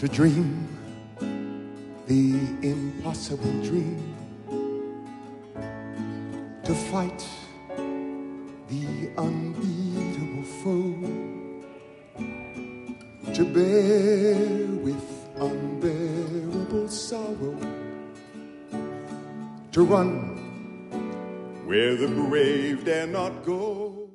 to dream the impossible dream, to fight the unbeatable foe, to bear with unbearable sorrow, to run where the brave dare not go.